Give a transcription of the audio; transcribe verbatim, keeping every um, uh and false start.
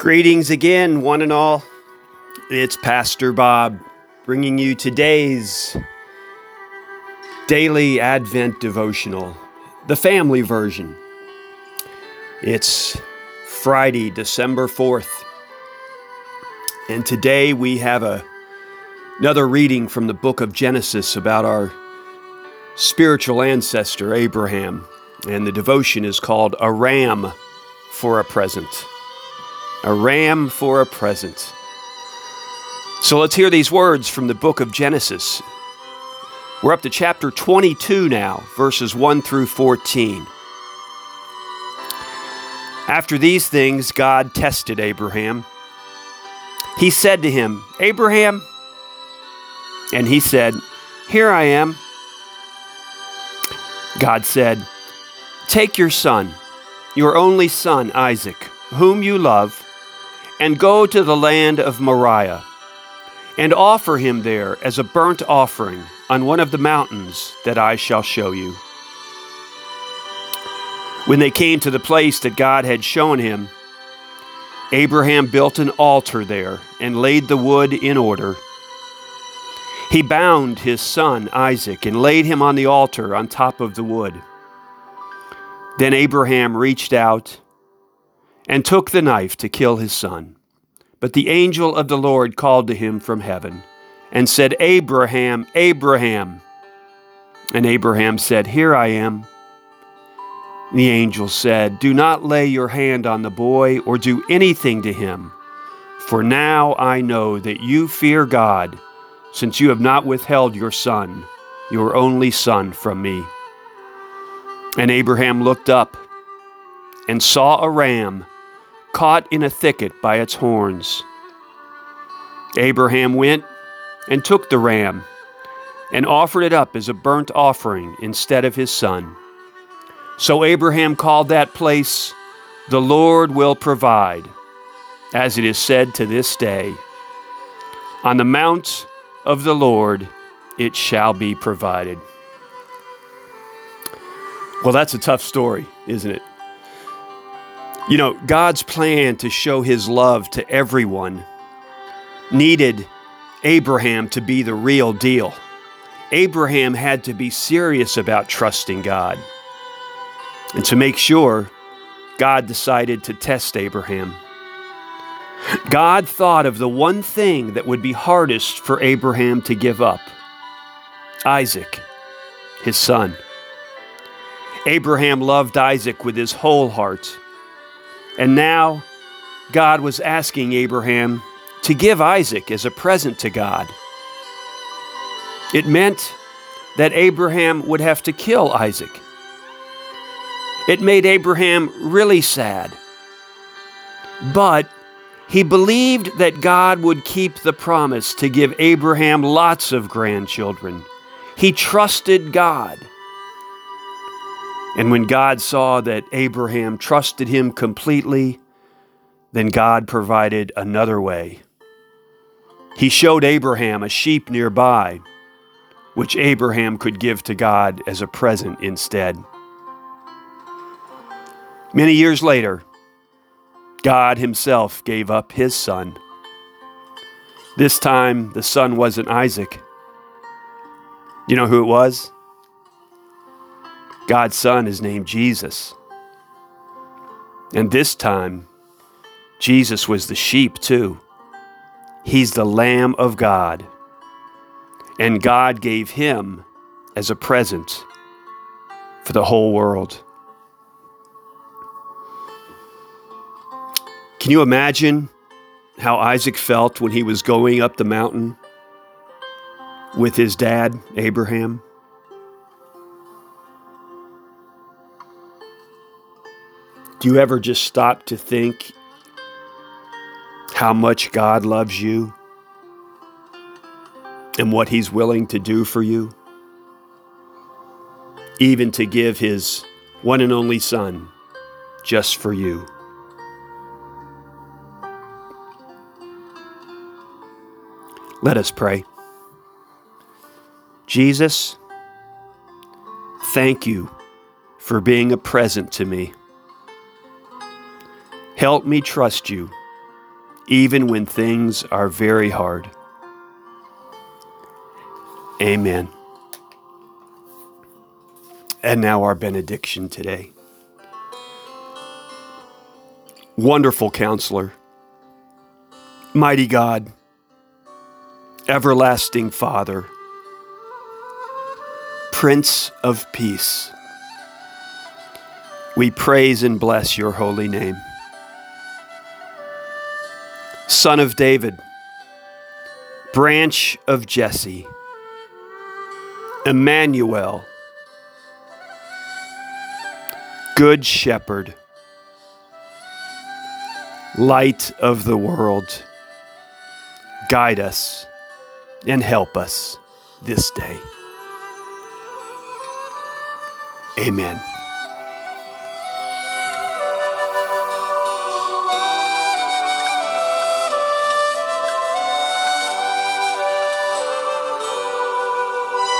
Greetings again, one and all. It's Pastor Bob bringing you today's daily Advent devotional, the family version. It's Friday, December fourth, and today we have a, another reading from the book of Genesis about our spiritual ancestor, Abraham, and the devotion is called A Ram for a Present. A ram for a present. So let's hear these words from the book of Genesis. We're up to chapter twenty-two now, verses one through fourteen. After these things, God tested Abraham. He said to him, "Abraham," and he said, "Here I am." God said, "Take your son, your only son, Isaac, whom you love, and go to the land of Moriah, and offer him there as a burnt offering on one of the mountains that I shall show you." When they came to the place that God had shown him, Abraham built an altar there and laid the wood in order. He bound his son Isaac and laid him on the altar on top of the wood. Then Abraham reached out and took the knife to kill his son. But the angel of the Lord called to him from heaven and said, "Abraham, Abraham." And Abraham said, "Here I am." The angel said, "Do not lay your hand on the boy or do anything to him, for now I know that you fear God, since you have not withheld your son, your only son, from me." And Abraham looked up and saw a ram caught in a thicket by its horns. Abraham went and took the ram and offered it up as a burnt offering instead of his son. So Abraham called that place, "The Lord will provide," as it is said to this day, "On the mount of the Lord it shall be provided." Well, that's a tough story, isn't it? You know, God's plan to show his love to everyone needed Abraham to be the real deal. Abraham had to be serious about trusting God. And to make sure, God decided to test Abraham. God thought of the one thing that would be hardest for Abraham to give up: Isaac, his son. Abraham loved Isaac with his whole heart. And now God was asking Abraham to give Isaac as a present to God. It meant that Abraham would have to kill Isaac. It made Abraham really sad. But he believed that God would keep the promise to give Abraham lots of grandchildren. He trusted God. And when God saw that Abraham trusted him completely, then God provided another way. He showed Abraham a sheep nearby, which Abraham could give to God as a present instead. Many years later, God himself gave up his son. This time, the son wasn't Isaac. You know who it was? God's son is named Jesus. And this time, Jesus was the sheep too. He's the Lamb of God. And God gave him as a present for the whole world. Can you imagine how Isaac felt when he was going up the mountain with his dad, Abraham? Do you ever just stop to think how much God loves you and what he's willing to do for you? Even to give his one and only son just for you. Let us pray. Jesus, thank you for being a present to me. Help me trust you even when things are very hard. Amen. And now our benediction today. Wonderful Counselor, mighty God, everlasting Father, Prince of Peace, we praise and bless your holy name. Son of David, Branch of Jesse, Emmanuel, Good Shepherd, Light of the world, guide us and help us this day. Amen.